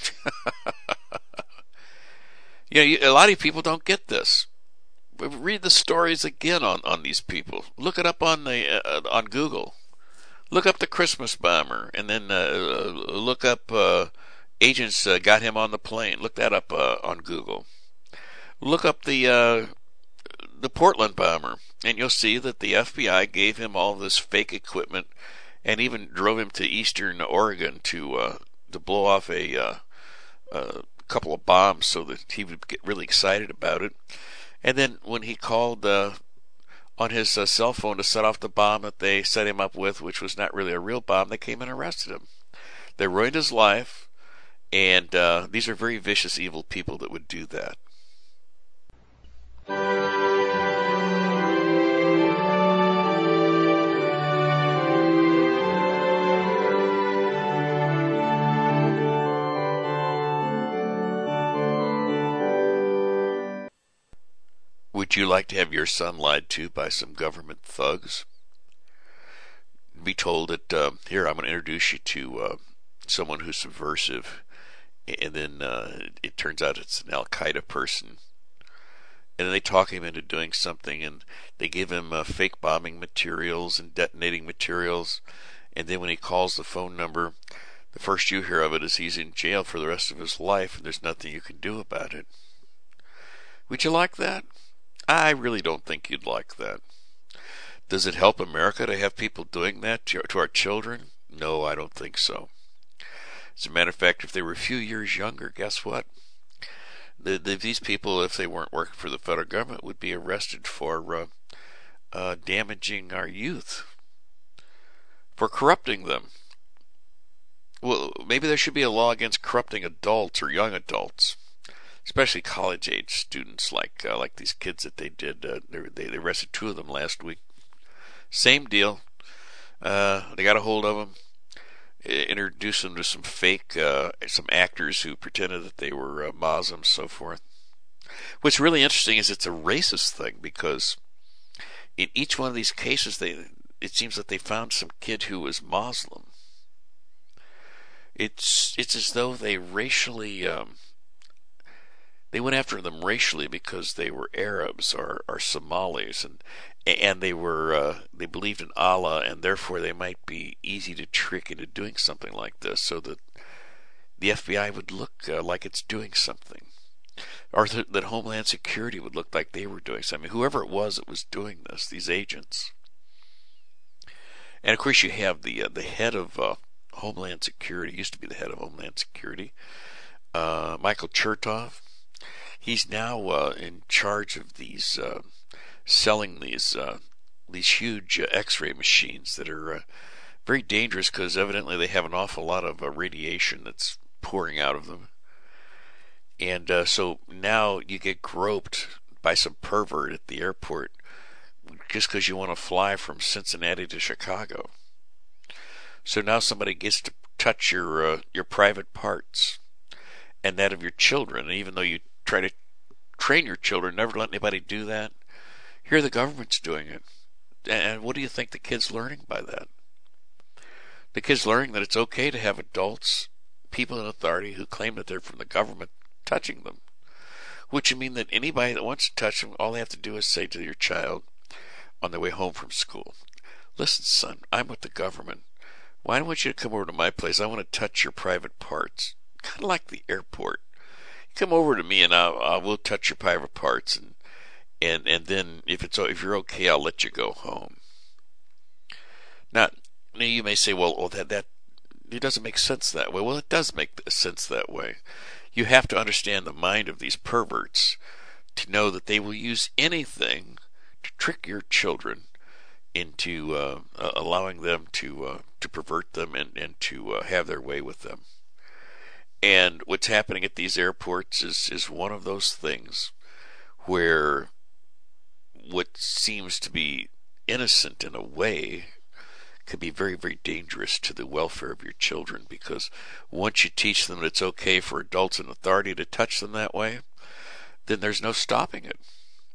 You know, you, a lot of people don't get this. Read the stories again on, on these people. Look it up on the uh, on Google. Look up the Christmas bomber, and then uh, look up uh, agents uh, got him on the plane. Look that up uh, on Google. Look up the uh, the Portland bomber, and you'll see that the F B I gave him all this fake equipment, and even drove him to Eastern Oregon to uh, to blow off a, uh, a couple of bombs so that he would get really excited about it. And then when he called uh, on his uh, cell phone to set off the bomb that they set him up with, which was not really a real bomb, they came and arrested him. They ruined his life, and uh, these are very vicious, evil people that would do that. Would you like to have your son lied to by some government thugs? Be told that, uh, here, I'm going to introduce you to uh, someone who's subversive, and then uh, it turns out it's an Al Qaeda person. And then they talk him into doing something, and they give him uh, fake bombing materials and detonating materials. And then when he calls the phone number, the first you hear of it is he's in jail for the rest of his life, and there's nothing you can do about it. Would you like that? I really don't think you'd like that. Does it help America to have people doing that to, to our children? No, I don't think so. As a matter of fact, if they were a few years younger, guess what? The, the, these people, if they weren't working for the federal government, would be arrested for uh, uh, damaging our youth, for corrupting them. Well, maybe there should be a law against corrupting adults or young adults, especially college-age students, like uh, like these kids that they did. Uh, they they arrested two of them last week. Same deal. Uh, they got a hold of them, introduced them to some fake, uh, some actors who pretended that they were uh, Muslims, so forth. What's really interesting is it's a racist thing, because in each one of these cases, they it seems that they found some kid who was Muslim. It's it's as though they racially. Um, They went after them racially because they were Arabs or, or Somalis, and and they were uh, they believed in Allah, and therefore they might be easy to trick into doing something like this, so that the F B I would look uh, like it's doing something, or th- that Homeland Security would look like they were doing something. Whoever it was that was doing this, these agents, and of course you have the uh, the head of uh, Homeland Security, used to be the head of Homeland Security, uh, Michael Chertoff. He's now uh, in charge of these uh, selling these uh, these huge uh, X-ray machines that are uh, very dangerous because evidently they have an awful lot of uh, radiation that's pouring out of them. And uh, so now you get groped by some pervert at the airport just because you want to fly from Cincinnati to Chicago. So now somebody gets to touch your uh, your private parts and that of your children. And even though you try to train your children, never let anybody do that, here the government's doing it. And what do you think the kid's learning by that? The kid's learning that it's okay to have adults, people in authority who claim that they're from the government, touching them. Which would mean that anybody that wants to touch them, all they have to do is say to your child on their way home from school, listen, son, I'm with the government. Why don't I want you to come over to my place? I want to touch your private parts. Kind of like the airport. You come over to me and I'll, I will touch your private parts, and and and then if it's if you're okay, I'll let you go home. Now, you may say, well, well that that it doesn't make sense that way. Well, it does make sense that way. You have to understand the mind of these perverts to know that they will use anything to trick your children into uh, uh, allowing them to uh, to pervert them and, and to uh, have their way with them. And what's happening at these airports is, is one of those things where what seems to be innocent in a way can be very, very dangerous to the welfare of your children, because once you teach them that it's okay for adults in authority to touch them that way, then there's no stopping it.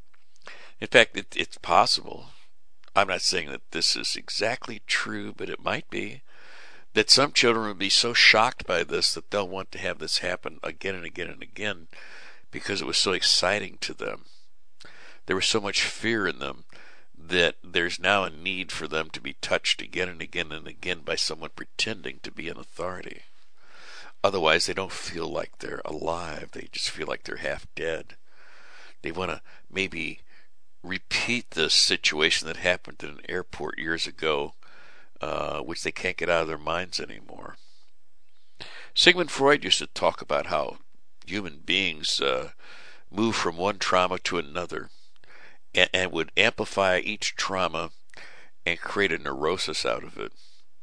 In fact, it, it's possible, I'm not saying that this is exactly true, but it might be, that some children will be so shocked by this that they'll want to have this happen again and again and again because it was so exciting to them. There was so much fear in them that there's now a need for them to be touched again and again and again by someone pretending to be an authority. Otherwise, they don't feel like they're alive. They just feel like they're half dead. They want to maybe repeat this situation that happened at an airport years ago, uh, which they can't get out of their minds anymore. Sigmund Freud used to talk about how human beings uh, move from one trauma to another and, and would amplify each trauma and create a neurosis out of it.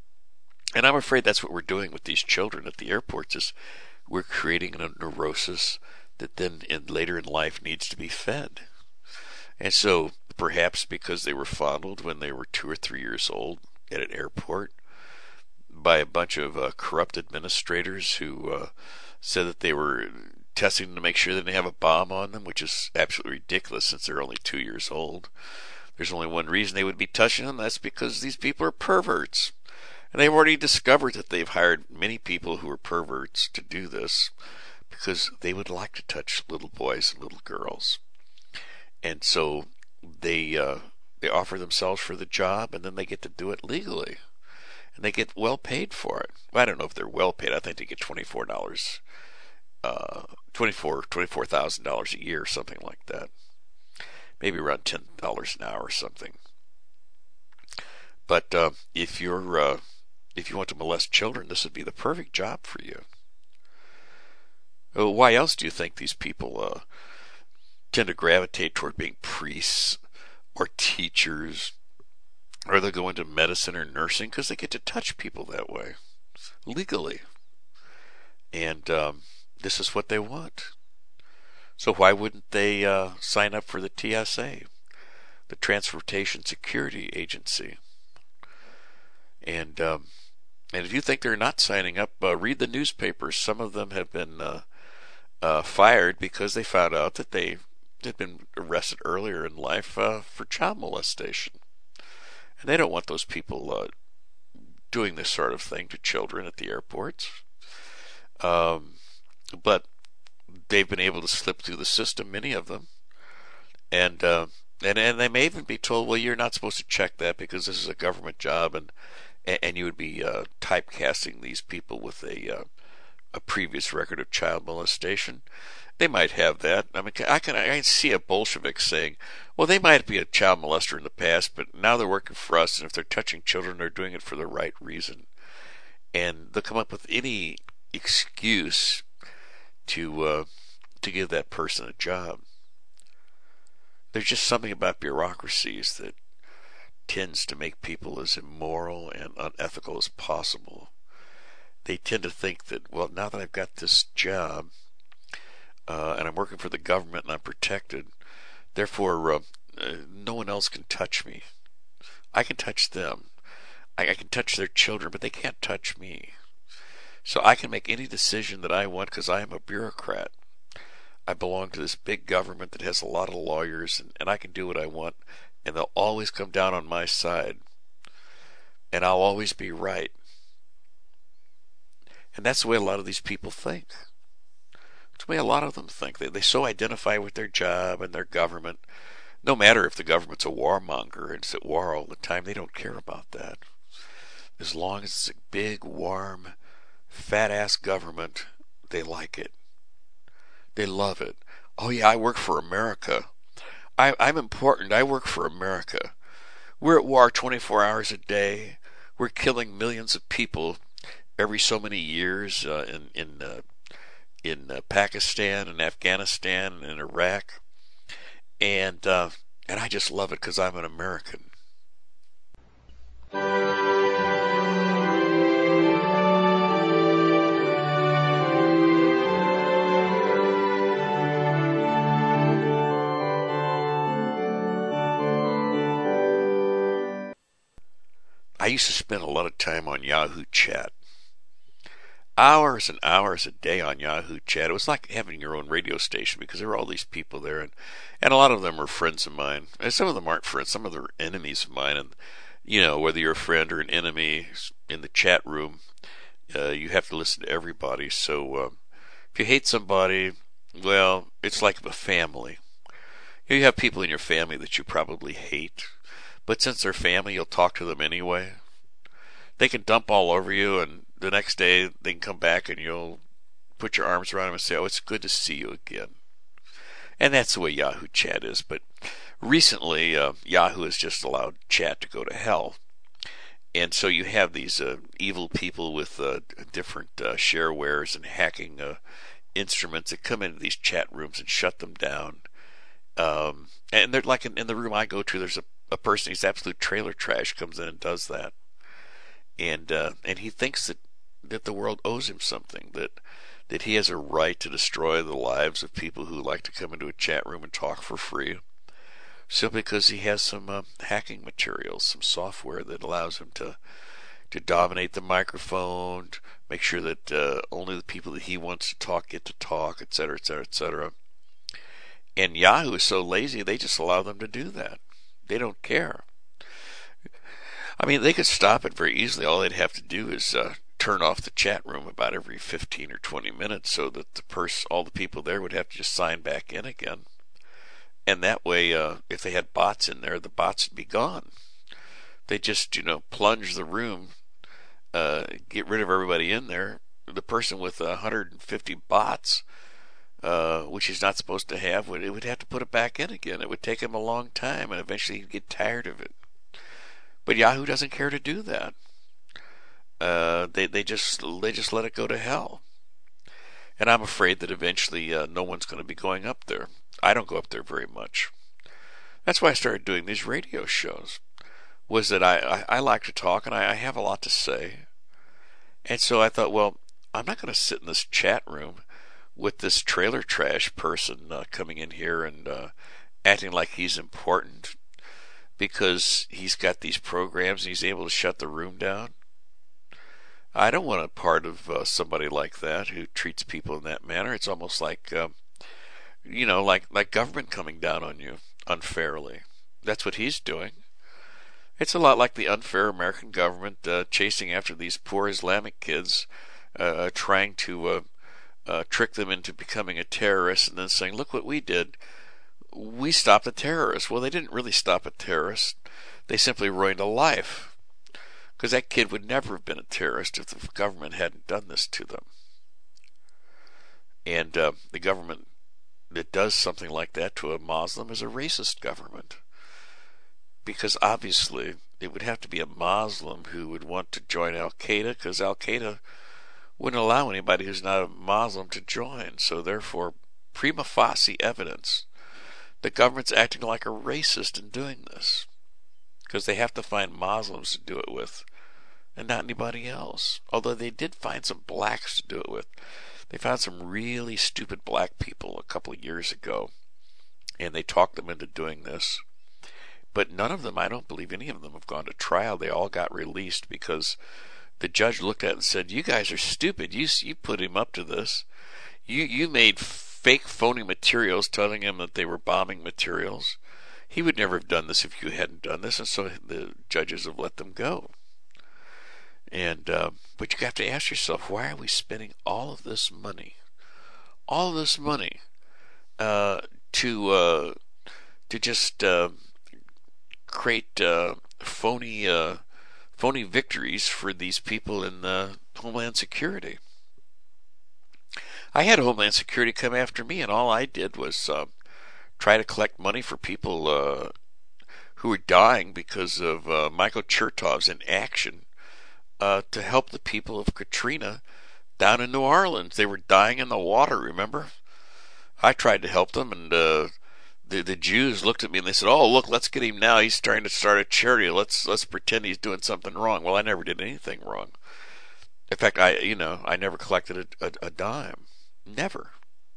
And I'm afraid that's what we're doing with these children at the airports, is we're creating a neurosis that then in, later in life needs to be fed. And so perhaps because they were fondled when they were two or three years old at an airport by a bunch of uh, corrupt administrators who uh, said that they were testing them to make sure they didn't have a bomb on them, which is absolutely ridiculous since they're only two years old. There's only one reason they would be touching them. That's because these people are perverts. And they've already discovered that they've hired many people who are perverts to do this because they would like to touch little boys and little girls. And so they uh, they offer themselves for the job, and then they get to do it legally. And they get well paid for it. Well, I don't know if they're well paid. I think they get twenty-four dollars, uh, twenty-four twenty-four thousand dollars a year, something like that. Maybe around ten dollars an hour or something. But uh, if you're uh, if you want to molest children, this would be the perfect job for you. Oh, why else do you think these people uh, tend to gravitate toward being priests or teachers, or they'll go into medicine or nursing? Because they get to touch people that way, legally. And um, this is what they want. So why wouldn't they uh, sign up for the T S A, the Transportation Security Agency? And um, and if you think they're not signing up, uh, read the newspapers. Some of them have been uh, uh, fired because they found out that they had been arrested earlier in life uh, for child molestation. And they don't want those people uh, doing this sort of thing to children at the airports. Um, but they've been able to slip through the system, many of them. And, uh, and and they may even be told, well, you're not supposed to check that because this is a government job, and and you would be uh, typecasting these people with a uh, a previous record of child molestation. They might have that. I mean, I can I can see a Bolshevik saying, well, they might be a child molester in the past, but now they're working for us, and if they're touching children, they're doing it for the right reason. and they'll come up with any excuse to uh, to give that person a job. There's just something about bureaucracies that tends to make people as immoral and unethical as possible. They tend to think that, well, now that I've got this job uh, and I'm working for the government and I'm protected, therefore uh, uh, no one else can touch me. I can touch them. I, I can touch their children, but they can't touch me. So I can make any decision that I want because I am a bureaucrat. I belong to this big government that has a lot of lawyers, and, and I can do what I want, and they'll always come down on my side, and I'll always be right. And that's the way a lot of these people think. That's the way a lot of them think. They, they so identify with their job and their government. No matter if the government's a warmonger and it's at war all the time, they don't care about that. As long as it's a big, warm, fat-ass government, they like it. They love it. Oh yeah, I work for America. I, I'm important. I work for America. We're at war twenty-four hours a day. We're killing millions of people every so many years uh, in in uh, in uh, Pakistan and Afghanistan and in Iraq, and uh, and I just love it because I'm an American. I used to spend a lot of time on Yahoo Chat. Hours and hours a day on Yahoo Chat. It was like having your own radio station because there were all these people there, and, and a lot of them were friends of mine. And some of them aren't friends. Some of them are enemies of mine. And, you know, whether you're a friend or an enemy in the chat room, uh, you have to listen to everybody. So uh, if you hate somebody, well, it's like a family. You have people in your family that you probably hate. But since they're family, you'll talk to them anyway. They can dump all over you, and the next day they can come back and you'll put your arms around them and say, oh, it's good to see you again. And that's the way Yahoo Chat is. But recently, uh, Yahoo has just allowed chat to go to hell. And so you have these uh, evil people with uh, different uh, sharewares and hacking uh, instruments that come into these chat rooms and shut them down. Um, and they're like in, in the room I go to, there's a A person who's absolute trailer trash comes in and does that, and uh, and he thinks that, that the world owes him something, that that he has a right to destroy the lives of people who like to come into a chat room and talk for free, simply because he has some uh, hacking materials, some software that allows him to to dominate the microphone, to make sure that uh, only the people that he wants to talk get to talk, et cetera, et cetera, et cetera. And Yahoo is so lazy, they just allow them to do that. They don't care. I mean, they could stop it very easily. All they'd have to do is uh, turn off the chat room about every fifteen or twenty minutes so that the pers- all the people there would have to just sign back in again. And that way, uh, if they had bots in there, the bots would be gone. They just, you know, plunge the room, uh, get rid of everybody in there. The person with one hundred fifty bots, Uh, which he's not supposed to have, it would have to put it back in again. It would take him a long time, and eventually he'd get tired of it. But Yahoo doesn't care to do that. Uh, they they just they just let it go to hell. And I'm afraid that eventually uh, no one's going to be going up there. I don't go up there very much. That's why I started doing these radio shows. Was that I I, I like to talk, and I, I have a lot to say. And so I thought, well, I'm not going to sit in this chat room with this trailer trash person uh, coming in here and uh, acting like he's important because he's got these programs and he's able to shut the room down. I don't want a part of uh, somebody like that who treats people in that manner. It's almost like, uh, you know, like, like government coming down on you unfairly. That's what he's doing. It's a lot like the unfair American government uh, chasing after these poor Islamic kids, uh, trying to uh, Uh, trick them into becoming a terrorist and then saying, look what we did. We stopped a terrorist. Well, they didn't really stop a terrorist. They simply ruined a life. Because that kid would never have been a terrorist if the government hadn't done this to them. And uh, the government that does something like that to a Muslim is a racist government. Because obviously it would have to be a Muslim who would want to join Al Qaeda, because Al Qaeda wouldn't allow anybody who's not a Muslim to join. So therefore, prima facie evidence, the government's acting like a racist in doing this, because they have to find Muslims to do it with, and not anybody else. Although they did find some blacks to do it with. They found some really stupid black people a couple of years ago, and they talked them into doing this. But none of them, I don't believe any of them, have gone to trial. They all got released because the judge looked at it and said, "You guys are stupid. You you put him up to this. You you made fake, phony materials telling him that they were bombing materials. He would never have done this if you hadn't done this." And so the judges have let them go. And uh, but you have to ask yourself, why are we spending all of this money, all of this money, uh, to uh, to just uh, create uh, phony uh, phony victories for these people in uh, Homeland Security? I had Homeland Security come after me, and all I did was uh, try to collect money for people uh, who were dying because of uh, Michael Chertoff's inaction uh, to help the people of Katrina down in New Orleans. They were dying in the water, remember? I tried to help them, and uh, the the Jews looked at me and they said, "Oh, look, let's get him now. He's trying to start a charity. Let's let's pretend he's doing something wrong." Well, I never did anything wrong. In fact, I you know I never collected a, a, a dime, never.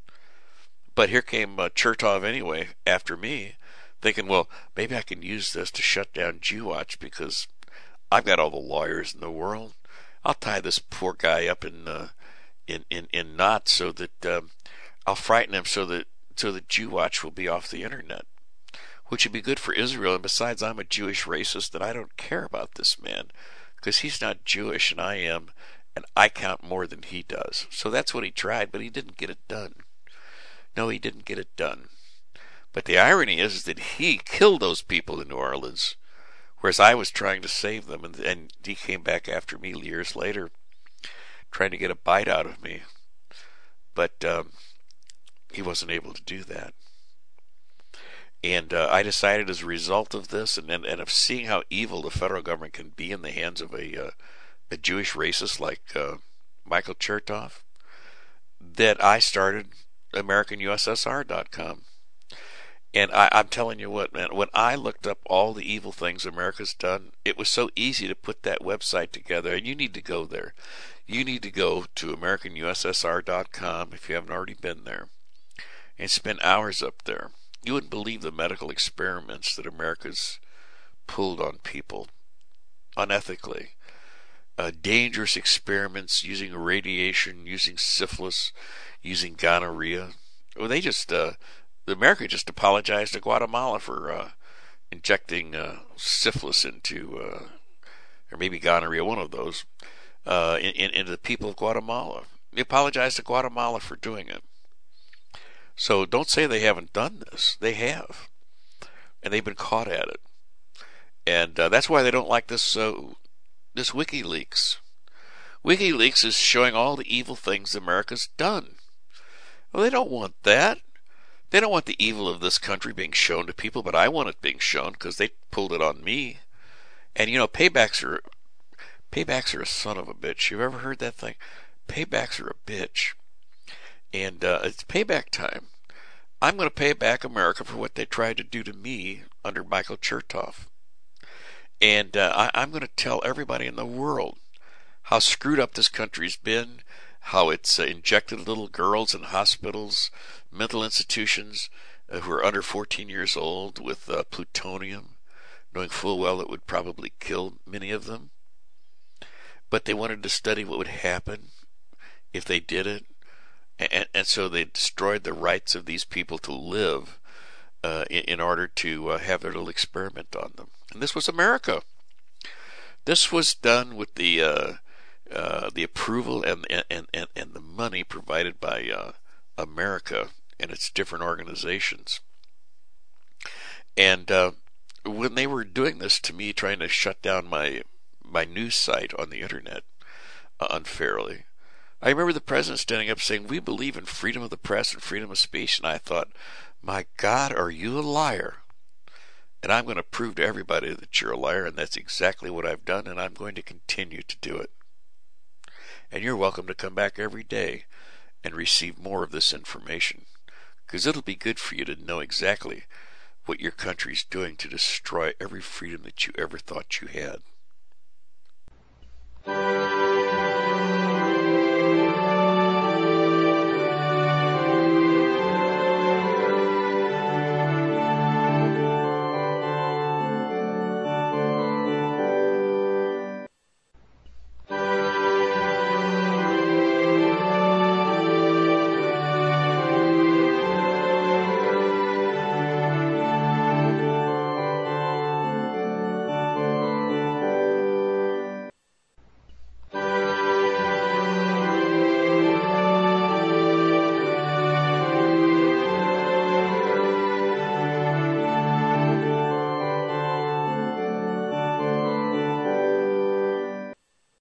But here came uh, Chertoff anyway after me, thinking, well, maybe I can use this to shut down Jew Watch because I've got all the lawyers in the world. I'll tie this poor guy up in uh, in, in in knots so that um, I'll frighten him so that so that Jew Watch will be off the internet, which would be good for Israel. And besides, I'm a Jewish racist, and I don't care about this man because he's not Jewish and I am, and I count more than he does. So that's what he tried, but he didn't get it done. No, he didn't get it done. But the irony is, is that he killed those people in New Orleans, whereas I was trying to save them, and, and he came back after me years later, trying to get a bite out of me. But um, he wasn't able to do that. And uh, I decided as a result of this, and, and, and of seeing how evil the federal government can be in the hands of a, uh, a Jewish racist like uh, Michael Chertoff, that I started American U S S R dot com. And I, I'm telling you what, man, when I looked up all the evil things America's done, it was so easy to put that website together. And you need to go there. You need to go to American U S S R dot com if you haven't already been there, and spend hours up there. You wouldn't believe the medical experiments that America's pulled on people unethically. Uh, dangerous experiments using radiation, using syphilis, using gonorrhea. Well, they just, uh, America just apologized to Guatemala for uh, injecting uh, syphilis into, uh, or maybe gonorrhea, one of those, uh, in, in, into the people of Guatemala. They apologized to Guatemala for doing it. So don't say they haven't done this. They have. And they've been caught at it. And uh, that's why they don't like this, uh, this WikiLeaks. WikiLeaks is showing all the evil things America's done. Well, they don't want that. They don't want the evil of this country being shown to people, but I want it being shown because they pulled it on me. And, you know, paybacks are, paybacks are a son of a bitch. You've ever heard that thing? Paybacks are a bitch. And uh, it's payback time. I'm going to pay back America for what they tried to do to me under Michael Chertoff. And uh, I, I'm going to tell everybody in the world how screwed up this country's been, how it's uh, injected little girls in hospitals, mental institutions uh, who are under fourteen years old with uh, plutonium, knowing full well it would probably kill many of them. But they wanted to study what would happen if they did it. And, and so they destroyed the rights of these people to live uh, in, in order to uh, have their little experiment on them. And this was America. This was done with the uh, uh, the approval and, and, and, and the money provided by uh, America and its different organizations. And uh, when they were doing this to me, trying to shut down my my news site on the internet uh, unfairly, I remember the president standing up saying, "We believe in freedom of the press and freedom of speech." And I thought, my God, are you a liar? And I'm going to prove to everybody that you're a liar, and that's exactly what I've done, and I'm going to continue to do it. And you're welcome to come back every day and receive more of this information, because it'll be good for you to know exactly what your country's doing to destroy every freedom that you ever thought you had.